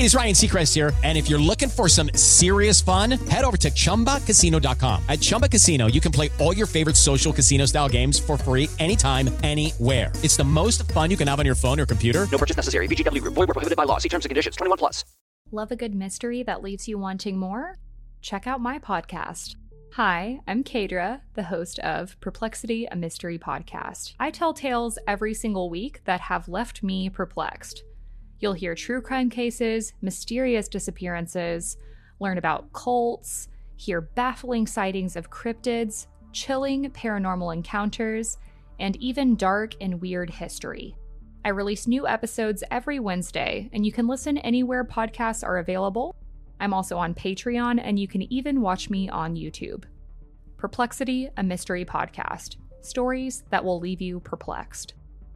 it is Ryan Seacrest here. And if you're looking for some serious fun, head over to ChumbaCasino.com. At Chumba Casino, you can play all your favorite social casino-style games for free anytime, anywhere. It's the most fun you can have on your phone or computer. No purchase necessary. VGW Group. Void where prohibited by law. See terms and conditions. 21 plus. Love a good mystery that leaves you wanting more? Check out my podcast. Hi, I'm Kadra, the host of Perplexity, a Mystery Podcast. I tell tales every single week that have left me perplexed. You'll hear true crime cases, mysterious disappearances, learn about cults, hear baffling sightings of cryptids, chilling paranormal encounters, and even dark and weird history. I release new episodes every Wednesday, and you can listen anywhere podcasts are available. I'm also on Patreon, and you can even watch me on YouTube. Perplexity, a Mystery Podcast. Stories that will leave you perplexed.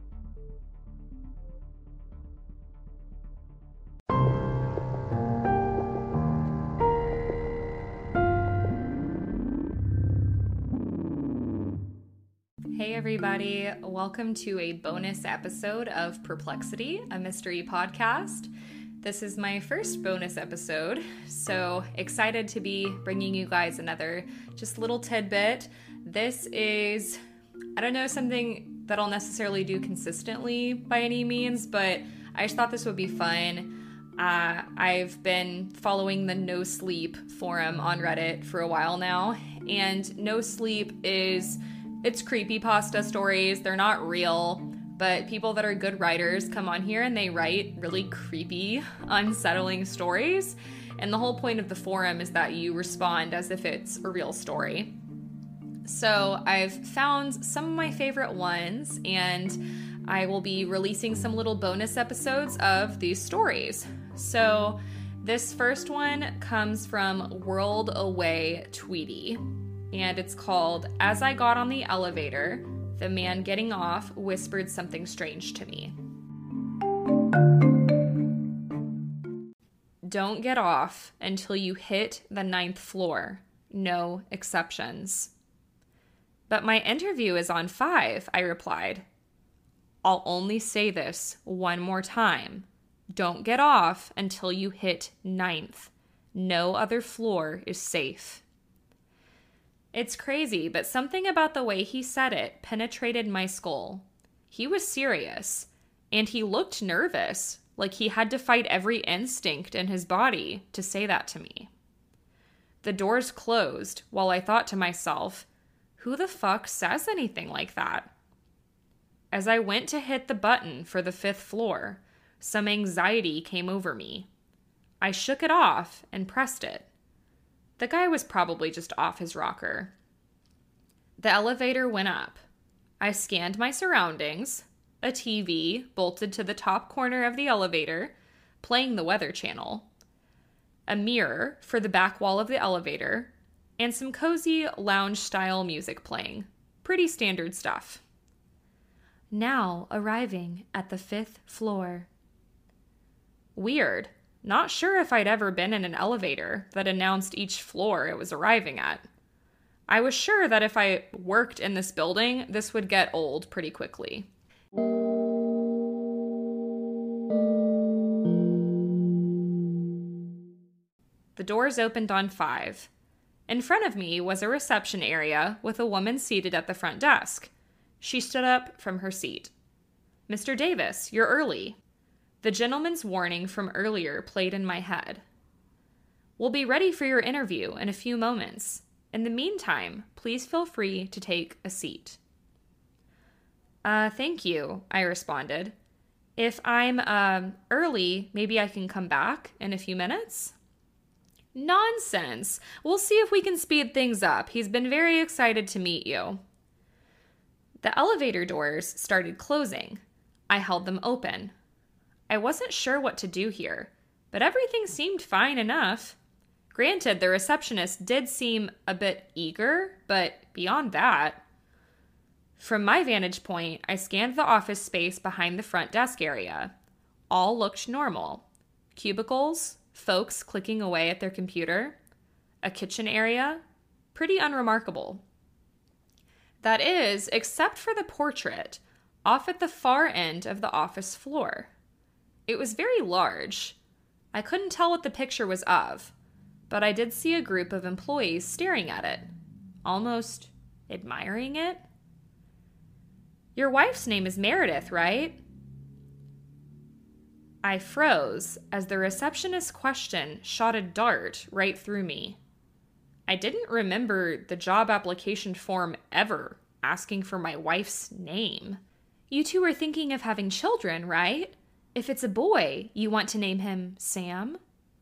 Hey everybody, welcome to a bonus episode of Perplexity, a Mystery Podcast. This is my first bonus episode, so excited to be bringing you guys another just little tidbit. This is, I don't know, something that I'll necessarily do consistently by any means, but I just thought this would be fun. I've been following the No Sleep forum on Reddit for a while now, and No Sleep it's creepypasta stories. They're not real, but people that are good writers come on here and they write really creepy, unsettling stories. And the whole point of the forum is that you respond as if it's a real story. So I've found some of my favorite ones, and I will be releasing some little bonus episodes of these stories. So this first one comes from World Away Tweety, and it's called As I Got on the Elevator, the man getting off whispered something strange to me. Don't get off until you hit the 9th floor. No exceptions. But my interview is on 5, I replied. I'll only say this one more time. Don't get off until you hit 9th. No other floor is safe. It's crazy, but something about the way he said it penetrated my skull. He was serious, and he looked nervous, like he had to fight every instinct in his body to say that to me. The doors closed while I thought to myself, who the fuck says anything like that? As I went to hit the button for the 5th floor, some anxiety came over me. I shook it off and pressed it. The guy was probably just off his rocker. The elevator went up. I scanned my surroundings, a TV bolted to the top corner of the elevator, playing the Weather Channel, a mirror for the back wall of the elevator, and some cozy lounge-style music playing. Pretty standard stuff. Now arriving at the 5th floor. Weird. Not sure if I'd ever been in an elevator that announced each floor it was arriving at. I was sure that if I worked in this building, this would get old pretty quickly. The doors opened on 5. In front of me was a reception area with a woman seated at the front desk. She stood up from her seat. Mr. Davis, you're early. The gentleman's warning from earlier played in my head. We'll be ready for your interview in a few moments. In the meantime, please feel free to take a seat. Thank you, I responded. If I'm, early, maybe I can come back in a few minutes? Nonsense. We'll see if we can speed things up. He's been very excited to meet you. The elevator doors started closing. I held them open. I wasn't sure what to do here, but everything seemed fine enough. Granted, the receptionist did seem a bit eager, but beyond that... From my vantage point, I scanned the office space behind the front desk area. All looked normal. Cubicles, folks clicking away at their computer, a kitchen area, pretty unremarkable. That is, except for the portrait, off at the far end of the office floor. It was very large. I couldn't tell what the picture was of, but I did see a group of employees staring at it, almost admiring it. Your wife's name is Meredith, right? I froze as the receptionist's question shot a dart right through me. I didn't remember the job application form ever asking for my wife's name. You two are thinking of having children, right? If it's a boy, you want to name him Sam?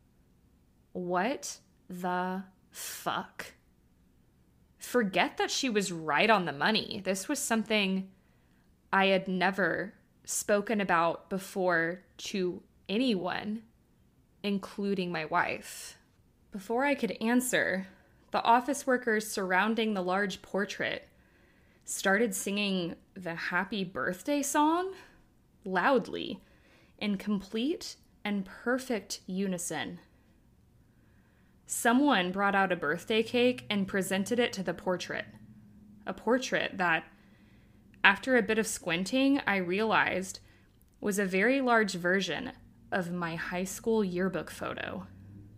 What the fuck? Forget that she was right on the money. This was something I had never spoken about before to anyone, including my wife. Before I could answer, the office workers surrounding the large portrait started singing the happy birthday song loudly in complete and perfect unison. Someone brought out a birthday cake and presented it to the portrait. A portrait that, after a bit of squinting, I realized was a very large version of my high school yearbook photo.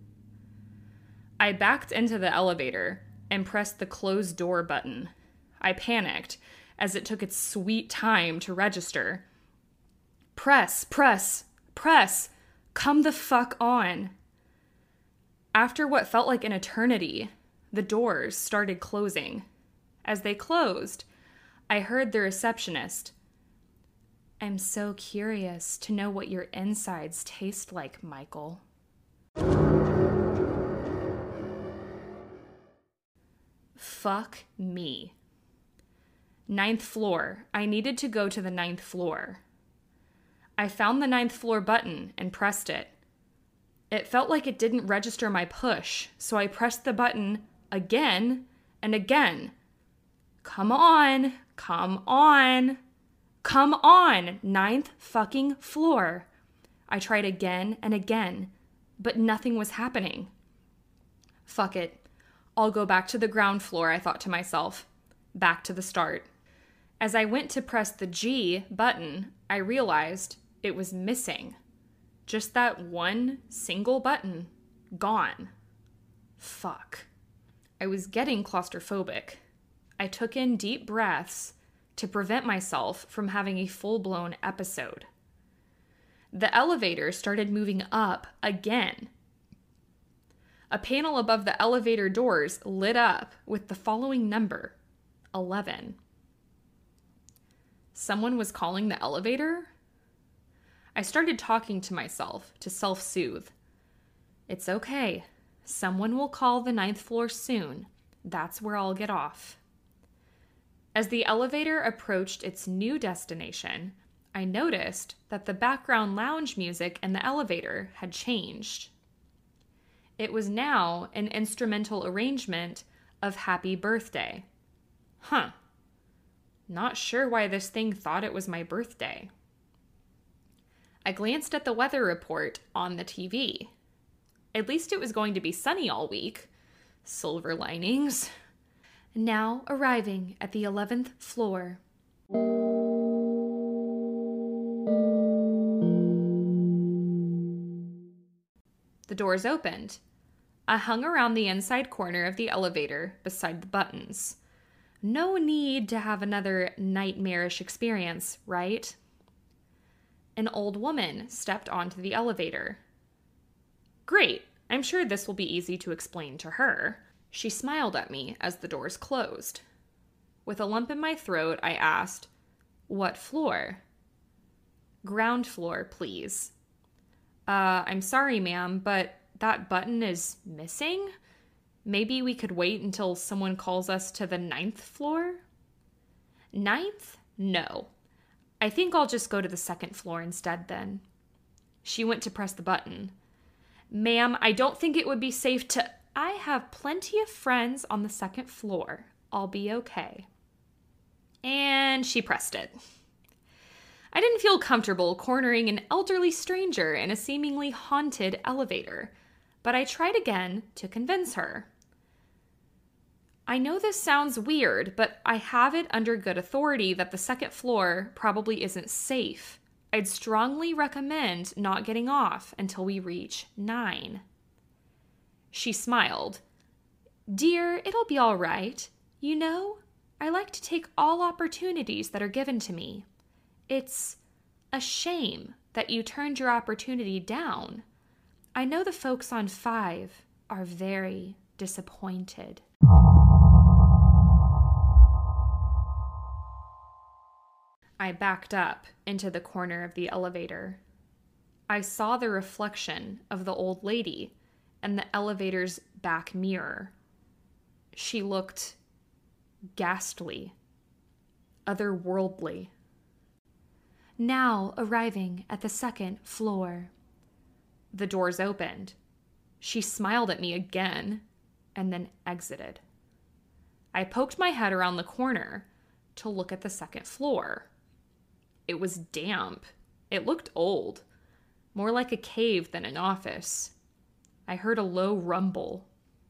I backed into the elevator and pressed the closed door button. I panicked as it took its sweet time to register. Press, press, press, come the fuck on. After what felt like an eternity, the doors started closing. As they closed, I heard the receptionist. I'm so curious to know what your insides taste like, Michael. Fuck me. 9th floor. I needed to go to the 9th floor. I found the 9th floor button and pressed it. It felt like it didn't register my push, so I pressed the button again and again. Come on, come on, come on, 9th fucking floor. I tried again and again, but nothing was happening. Fuck it. I'll go back to the ground floor, I thought to myself. Back to the start. As I went to press the G button, I realized it was missing. Just that one single button. Gone. Fuck. I was getting claustrophobic. I took in deep breaths to prevent myself from having a full-blown episode. The elevator started moving up again. A panel above the elevator doors lit up with the following number, 11. Someone was calling the elevator? I started talking to myself to self-soothe. It's okay. Someone will call the 9th floor soon. That's where I'll get off. As the elevator approached its new destination, I noticed that the background lounge music in the elevator had changed. It was now an instrumental arrangement of Happy Birthday. Huh. Not sure why this thing thought it was my birthday. I glanced at the weather report on the TV. At least it was going to be sunny all week. Silver linings. Now arriving at the 11th floor. The doors opened. I hung around the inside corner of the elevator beside the buttons. No need to have another nightmarish experience, right? An old woman stepped onto the elevator. Great, I'm sure this will be easy to explain to her. She smiled at me as the doors closed. With a lump in my throat, I asked, "What floor?" "Ground floor, please." I'm sorry, ma'am, but that button is missing? Maybe we could wait until someone calls us to the 9th floor?" 9th? No. I think I'll just go to the 2nd floor instead then. She went to press the button. "Ma'am, I don't think it would be safe to..." "I have plenty of friends on the 2nd floor. I'll be okay." And she pressed it. I didn't feel comfortable cornering an elderly stranger in a seemingly haunted elevator, but I tried again to convince her. I know this sounds weird, but I have it under good authority that the 2nd floor probably isn't safe. I'd strongly recommend not getting off until we reach 9. She smiled. Dear, it'll be all right. You know, I like to take all opportunities that are given to me. It's a shame that you turned your opportunity down. I know the folks on 5 are very disappointed. I backed up into the corner of the elevator. I saw the reflection of the old lady in the elevator's back mirror. She looked ghastly, otherworldly. Now arriving at the 2nd floor. The doors opened. She smiled at me again and then exited. I poked my head around the corner to look at the 2nd floor. It was damp. It looked old, more like a cave than an office. I heard a low rumble.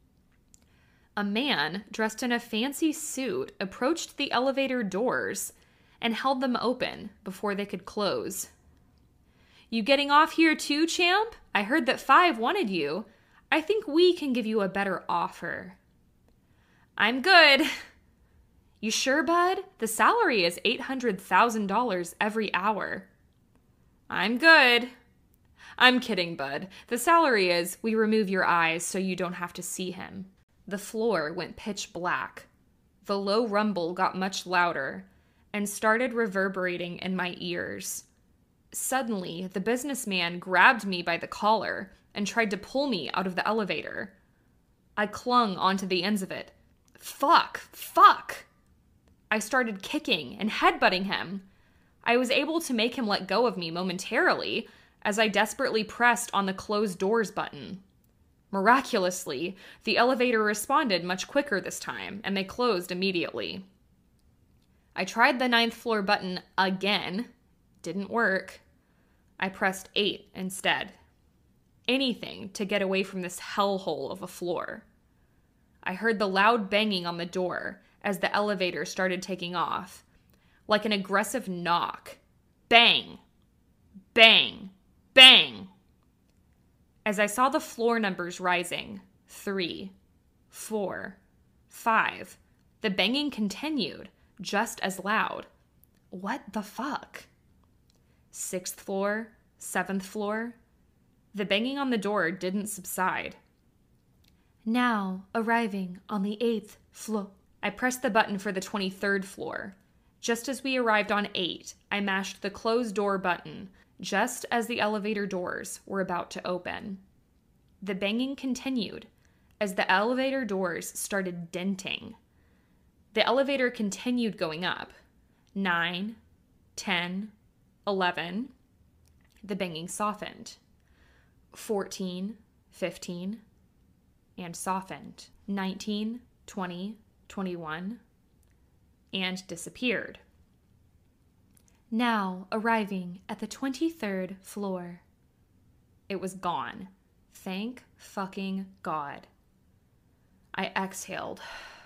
A man dressed in a fancy suit approached the elevator doors and held them open before they could close. You getting off here too, champ? I heard that 5 wanted you. I think we can give you a better offer. I'm good. You sure, bud? The salary is $800,000 every hour. I'm good. I'm kidding, bud. The salary is we remove your eyes so you don't have to see him. The floor went pitch black. The low rumble got much louder and started reverberating in my ears. Suddenly, the businessman grabbed me by the collar and tried to pull me out of the elevator. I clung onto the ends of it. Fuck! I started kicking and headbutting him. I was able to make him let go of me momentarily as I desperately pressed on the close doors button. Miraculously, the elevator responded much quicker this time, and they closed immediately. I tried the 9th floor button again. Didn't work. I pressed 8 instead. Anything to get away from this hellhole of a floor. I heard the loud banging on the door as the elevator started taking off, like an aggressive knock. Bang! Bang! Bang! As I saw the floor numbers rising, 3, 4, 5, the banging continued, just as loud. What the fuck? 6th floor, 7th floor. The banging on the door didn't subside. Now arriving on the 8th floor. I pressed the button for the 23rd floor. Just as we arrived on 8, I mashed the close door button, just as the elevator doors were about to open. The banging continued as the elevator doors started denting. The elevator continued going up. 9, 10, 11. The banging softened. 14, 15, and softened. 19, 20, 21, and disappeared. Now arriving at the 23rd floor. It was gone. Thank fucking God. I exhaled.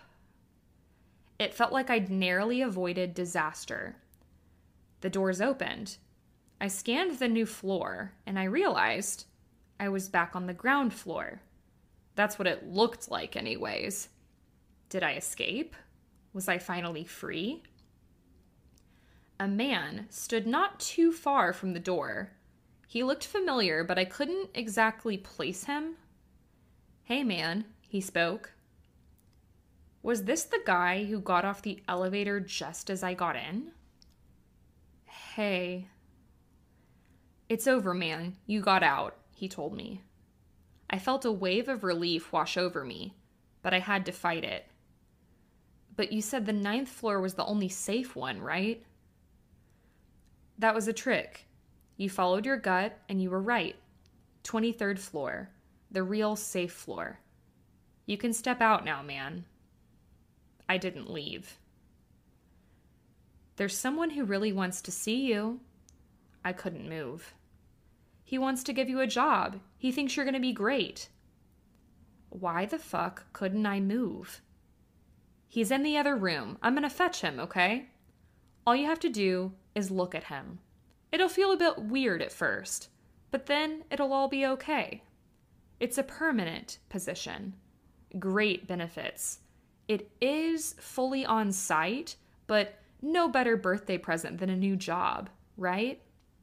It felt like I'd narrowly avoided disaster. The doors opened. I scanned the new floor, and I realized I was back on the ground floor. That's what it looked like anyways. Did I escape? Was I finally free? A man stood not too far from the door. He looked familiar, but I couldn't exactly place him. Hey man, he spoke. Was this the guy who got off the elevator just as I got in? Hey. It's over, man. You got out, he told me. I felt a wave of relief wash over me, but I had to fight it. But you said the 9th floor was the only safe one, right? That was a trick. You followed your gut, and you were right. 23rd floor, the real safe floor. You can step out now, man. I didn't leave. There's someone who really wants to see you. I couldn't move. He wants to give you a job. He thinks you're going to be great. Why the fuck couldn't I move? He's in the other room. I'm going to fetch him, okay? All you have to do is look at him. It'll feel a bit weird at first, but then it'll all be okay. It's a permanent position. Great benefits. It is fully on site, but no better birthday present than a new job, right?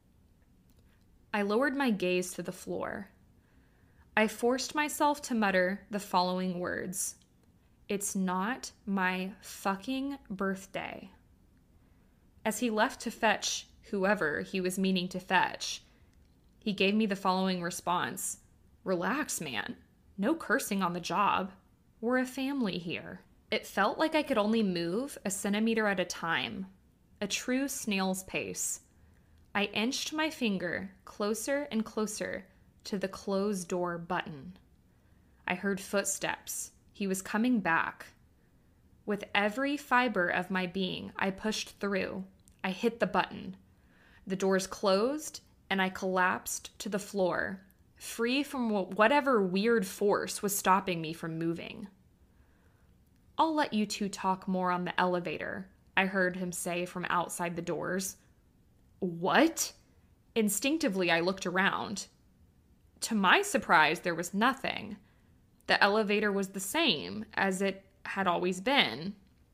I lowered my gaze to the floor. I forced myself to mutter the following words. It's not my fucking birthday. As he left to fetch whoever he was meaning to fetch, he gave me the following response. Relax, man. No cursing on the job. We're a family here. It felt like I could only move a centimeter at a time, a true snail's pace. I inched my finger closer and closer to the closed door button. I heard footsteps. He was coming back. With every fiber of my being, I pushed through. I hit the button. The doors closed, and I collapsed to the floor, free from whatever weird force was stopping me from moving. I'll let you two talk more on the elevator, I heard him say from outside the doors. What? Instinctively, I looked around. To my surprise, there was nothing. The elevator was the same as it had always been.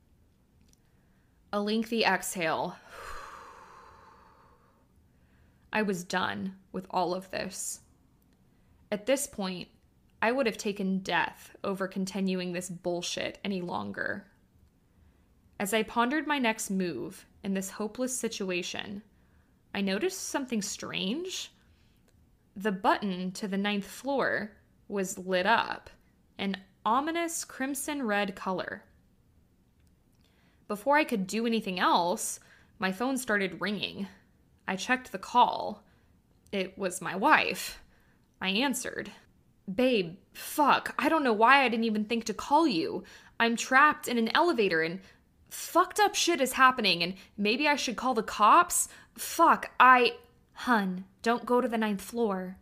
A lengthy exhale. I was done with all of this. At this point, I would have taken death over continuing this bullshit any longer. As I pondered my next move in this hopeless situation, I noticed something strange. The button to the 9th floor was lit up, an ominous crimson-red color. Before I could do anything else, my phone started ringing. I checked the call. It was my wife. I answered. Babe, fuck, I don't know why I didn't even think to call you. I'm trapped in an elevator and fucked up shit is happening and maybe I should call the cops? Fuck, Hun, don't go to the 9th floor.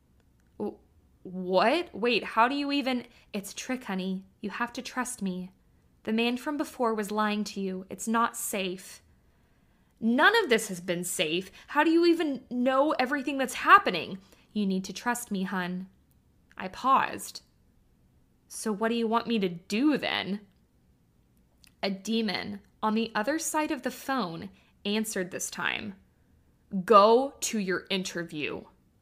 What? Wait, how do you even... It's a trick, honey. You have to trust me. The man from before was lying to you. It's not safe. None of this has been safe. How do you even know everything that's happening? You need to trust me, hun. I paused. So what do you want me to do then? A demon on the other side of the phone answered this time. Go to your interview.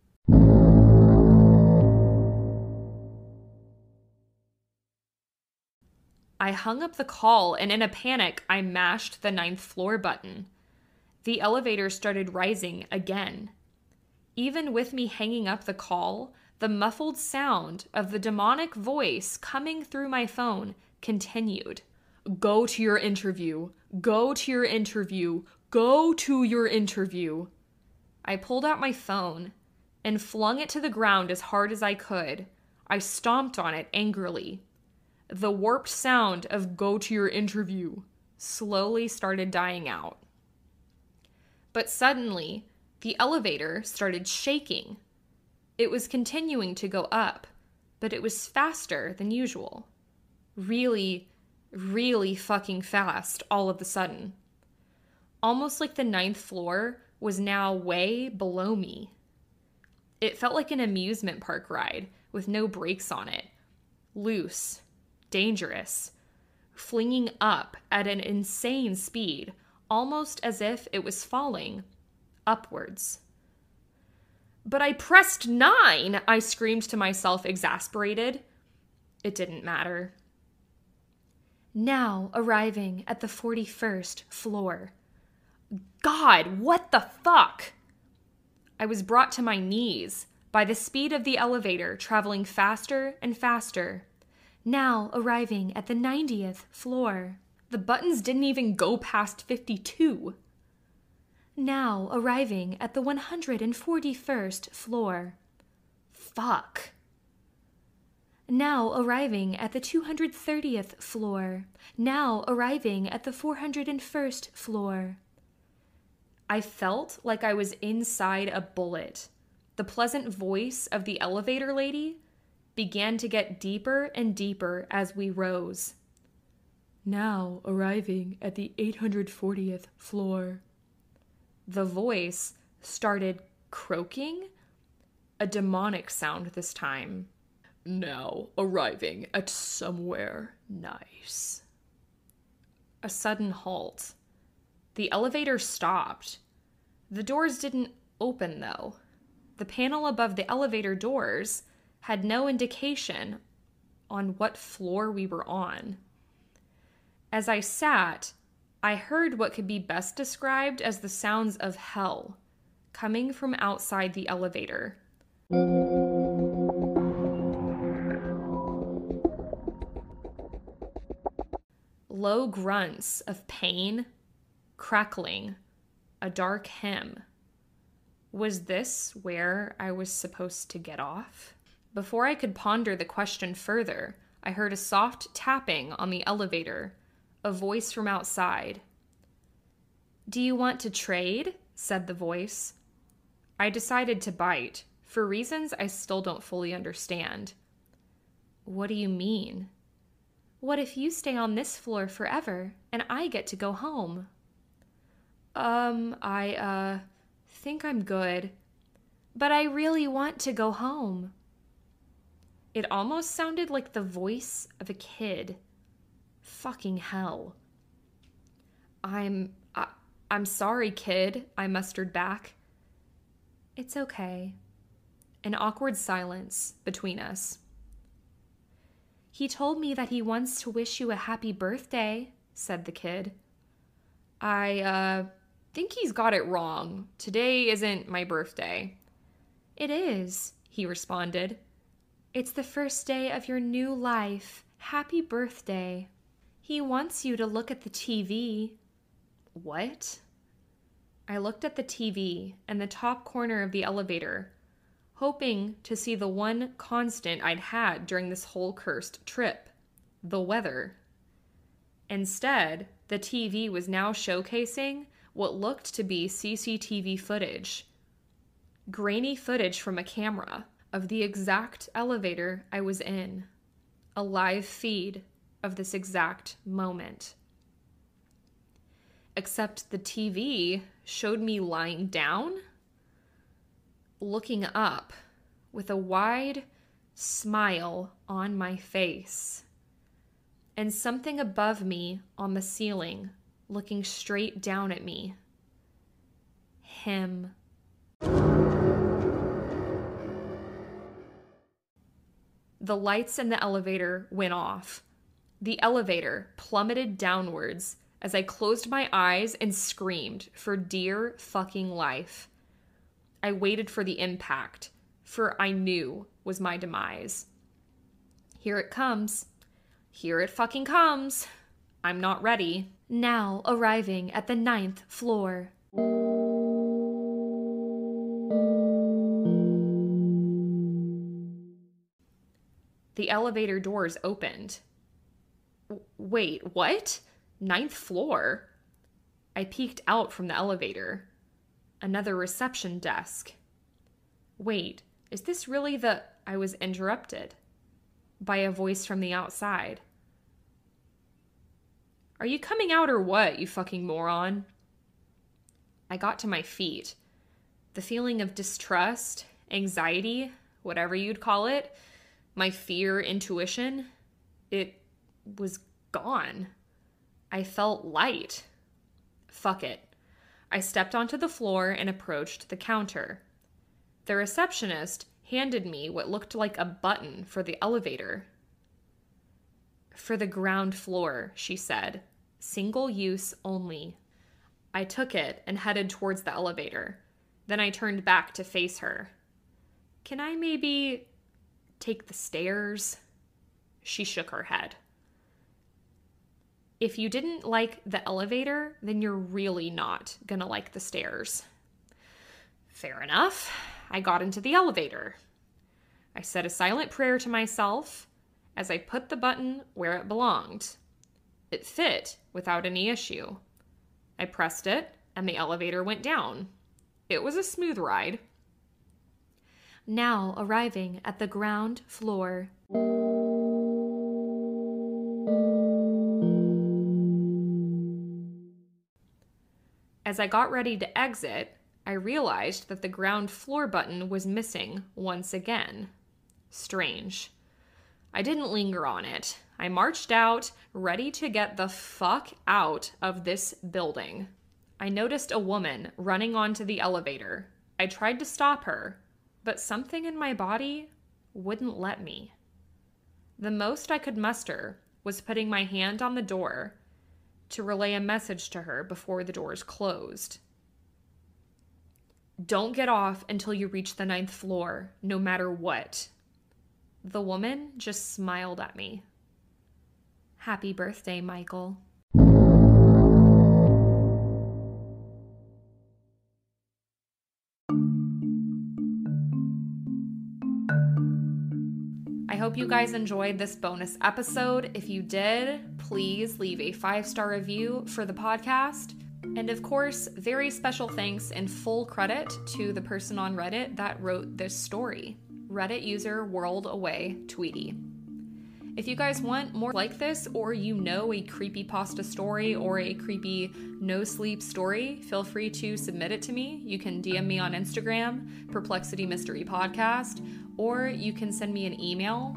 I hung up the call and in a panic, I mashed the 9th floor button. The elevator started rising again. Even with me hanging up the call, the muffled sound of the demonic voice coming through my phone continued. Go to your interview. Go to your interview. Go to your interview. I pulled out my phone and flung it to the ground as hard as I could. I stomped on it angrily. The warped sound of go to your interview slowly started dying out. But suddenly, the elevator started shaking. It was continuing to go up, but it was faster than usual. Really, really fucking fast all of a sudden. Almost like the 9th floor was now way below me. It felt like an amusement park ride with no brakes on it. Loose, dangerous, flinging up at an insane speed, almost as if it was falling upwards. But I pressed 9, I screamed to myself, exasperated. It didn't matter. Now arriving at the 41st floor. God, what the fuck? I was brought to my knees by the speed of the elevator traveling faster and faster. Now arriving at the 90th floor. The buttons didn't even go past 52. Now arriving at the 141st floor. Fuck. Now arriving at the 230th floor. Now arriving at the 401st floor. I felt like I was inside a bullet. The pleasant voice of the elevator lady began to get deeper and deeper as we rose. Now arriving at the 840th floor. The voice started croaking, a demonic sound this time. Now arriving at somewhere nice. A sudden halt. The elevator stopped. The doors didn't open, though. The panel above the elevator doors had no indication on what floor we were on. As I sat, I heard what could be best described as the sounds of hell coming from outside the elevator. Low grunts of pain, crackling, a dark hymn. Was this where I was supposed to get off? Before I could ponder the question further, I heard a soft tapping on the elevator, a voice from outside. "Do you want to trade?" said the voice. I decided to bite, for reasons I still don't fully understand. "What do you mean?" "What if you stay on this floor forever and I get to go home?" I think I'm good. But I really want to go home." It almost sounded like the voice of a kid. Fucking hell. I'm sorry, kid," I mustered back. "It's okay." An awkward silence between us. "He told me that he wants to wish you a happy birthday," said the kid. I think he's got it wrong. Today isn't my birthday." "It is," he responded. "It's the first day of your new life. Happy birthday. He wants you to look at the TV." "What?" I looked at the TV and the top corner of the elevator, hoping to see the one constant I'd had during this whole cursed trip, the weather. Instead, the TV was now showcasing what looked to be CCTV footage. Grainy footage from a camera of the exact elevator I was in. A live feed of this exact moment. Except the TV showed me lying down, looking up with a wide smile on my face, and something above me on the ceiling looking straight down at me. Him. The lights in the elevator went off. The elevator plummeted downwards as I closed my eyes and screamed for dear fucking life. I waited for the impact, for I knew was my demise. Here it comes. Here it fucking comes. I'm not ready. Now arriving at the 9th floor. The elevator doors opened. Wait, what? 9th floor? I peeked out from the elevator. Another reception desk. Wait, is this really the... I was interrupted by a voice from the outside. "Are you coming out or what, you fucking moron?" I got to my feet. The feeling of distrust, anxiety, whatever you'd call it, my fear, intuition, it was gone. I felt light. Fuck it. I stepped onto the floor and approached the counter. The receptionist handed me what looked like a button for the elevator. "For the ground floor," she said. "Single use only." I took it and headed towards the elevator. Then I turned back to face her. "Can I maybe take the stairs?" She shook her head. "If you didn't like the elevator, then you're really not gonna like the stairs." Fair enough. I got into the elevator. I said a silent prayer to myself as I put the button where it belonged. It fit without any issue. I pressed it, and the elevator went down. It was a smooth ride. Now arriving at the ground floor. As I got ready to exit, I realized that the ground floor button was missing once again. Strange. I didn't linger on it. I marched out, ready to get the fuck out of this building. I noticed a woman running onto the elevator. I tried to stop her, but something in my body wouldn't let me. The most I could muster was putting my hand on the door to relay a message to her before the doors closed. Don't get off until you reach the 9th floor, no matter what. The woman just smiled at me. Happy birthday, Michael. I hope you guys enjoyed this bonus episode. If you did, please leave a 5-star review for the podcast. And of course, very special thanks and full credit to the person on Reddit that wrote this story, Reddit user World Away Tweety. If you guys want more like this, or you know a creepypasta story or a creepy no-sleep story, feel free to submit it to me. You can DM me on Instagram, Perplexity Mystery Podcast, or you can send me an email,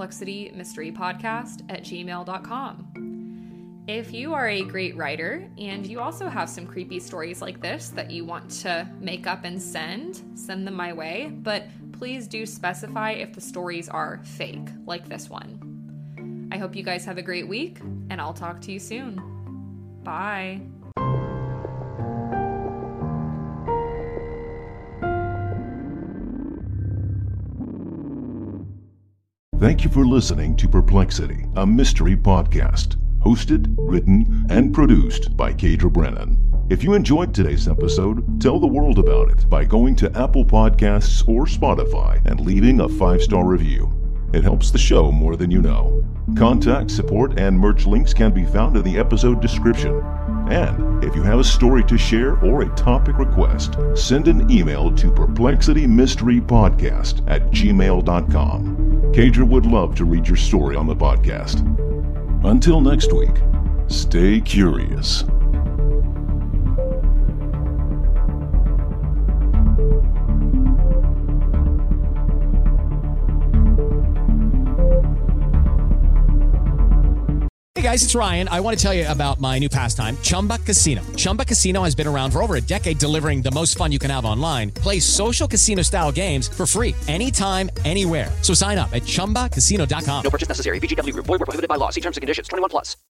perplexitymysterypodcast@gmail.com. If you are a great writer and you also have some creepy stories like this that you want to make up and send them my way, but please do specify if the stories are fake, like this one. I hope you guys have a great week, and I'll talk to you soon. Bye. Thank you for listening to Perplexity, a mystery podcast. Hosted, written, and produced by Kadra Brennan. If you enjoyed today's episode, tell the world about it by going to Apple Podcasts or Spotify and leaving a 5-star review. It helps the show more than you know. Contact, support, and merch links can be found in the episode description. And if you have a story to share or a topic request, send an email to perplexitymysterypodcast@gmail.com. Kadra would love to read your story on the podcast. Until next week, stay curious. Hey guys, it's Ryan. I want to tell you about my new pastime, Chumba Casino. Chumba Casino has been around for over a decade, delivering the most fun you can have online. Play social casino-style games for free anytime, anywhere. So sign up at ChumbaCasino.com. No purchase necessary. VGW Group. Void where prohibited by law. See terms and conditions. 21+.